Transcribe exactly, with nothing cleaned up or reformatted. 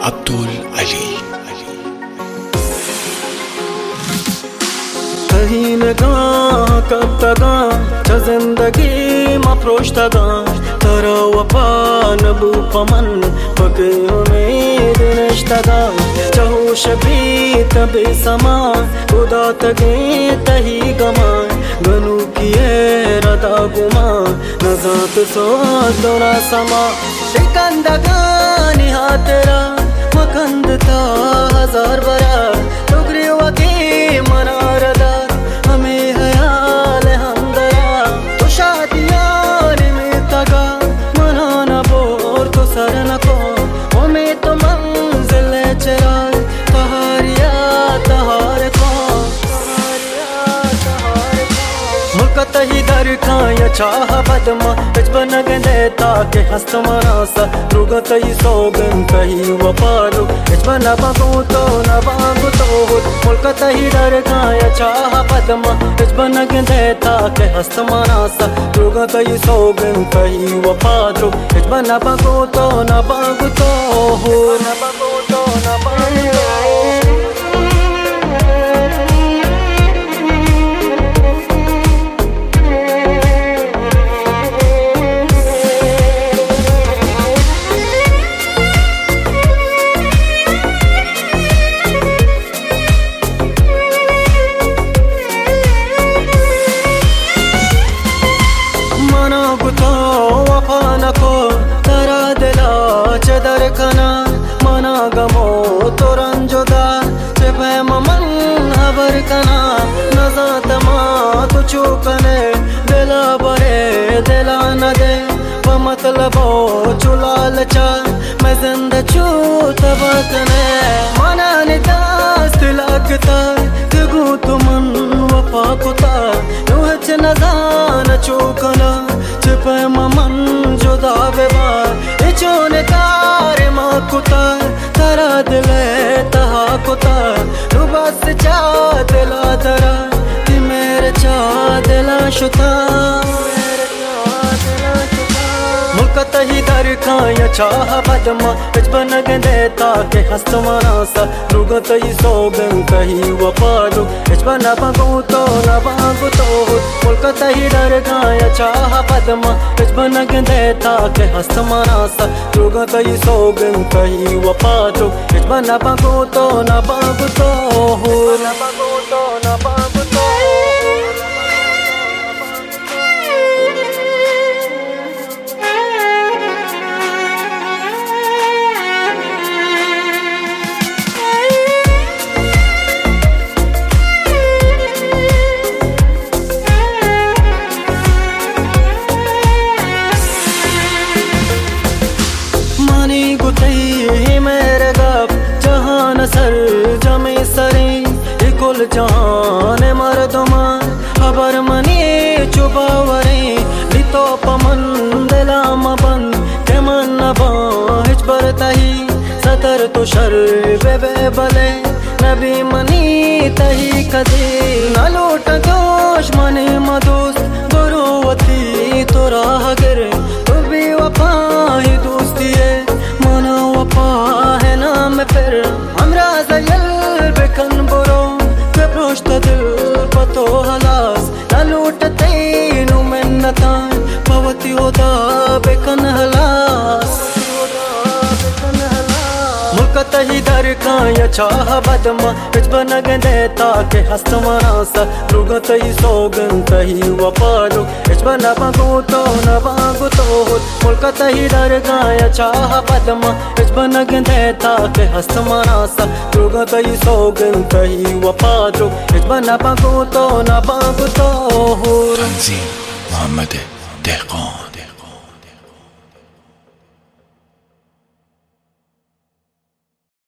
अब्दुल अली। कहीं नगाह कब तगा च जिंदगी मफ्रोश्तगा तरा वफा नबू पमन पके उम्मीद नश्तगा चहु शबी तबे समा खुदा तगे तही गमा गनु किए रदा गुमा नजात सो दोना समा शिकंदगा निहा तेरा मकंद था हजार बरा टुकरी वकी मनारदा हमें हयाल हमदरा तो शादियां में तगा मनाना बोर तो सर न को हमें तो मंजिल चरा तहारिया तहार को मुल्कत ही दर खाया चाह बदमा बचपन गंदे ताके हस्त मनासा रुगत ही सोगन कही वपालो बचपन बागो तो न बागो तो मुल्कत ही दर खाया चाह बदमा बचपन गंदे ताके हस्त मनासा रुगत ही सोगन कही वपालो बचपन बागो तो न बागो तो न बागो तो न बागो चदर खना मना गमो तो रंजोदा चेपे ममन हबर कना नजा तमा तो चुकने दिला बरे दिला न दे मतलब चुलाल चा मैं जिंदा चू तबकने मना निदास्त लगता तगू तुमन वफा कुता नुहच नजान चुकना चेपे ममन जुदा बेबा इचोने तारे माँ कुता तरा दिले तहा कुता नु बस चा दिला तरा कि मेरे चा दिला शुता मुल्कत ही दर खाया चाह बदमा बचपन गंदे ताके हस्त मनासा रुगत ही सोगन कही वपालो बचपन बागो तो न बागो तो मुल्कत ही दर खाया चाह बदमा बचपन गंदे ताके हस्त मनासा रुगत ही सोगन कही वपालो बचपन बागो तो न बागो तो न बागो तो न बागो तो मेरे गप जहान सर जमे सरे इकुल जहान मर्दमा खबर मनी चुबावरे लितो पमन दिला मबन के मन बाहिज बरतही सतर तो शर बेबे बले नबी मनी तही कदे न लूट दोष मने मदोस गुरुवती तो राह गिर तो भी वफा ही दोस्ती है मना वफा है नाम फिर हमरा जयल बेकन बुरो के प्रोष्ट दिल पतो हलास न लूटते नु मिन्नता पवती होदा बेकन हलास मुल्कत ही दर खाया चाह बदमा बचपन गंदे ताके हस्त मनासा रुगत ही सोगन कही वपालो बचपन बागो तो न बागो तो मुल्कत ही दर खाया चाह बदमा बचपन गंदे ताके हस्त मनासा रुगत ही सोगन कही वपालो बचपन बागो तो न बागो तो तंजीम मोहम्मद दहकान।